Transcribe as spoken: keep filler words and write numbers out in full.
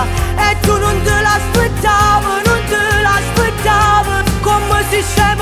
e tu non te l'aspettavi, non te l'aspettavi, come si scende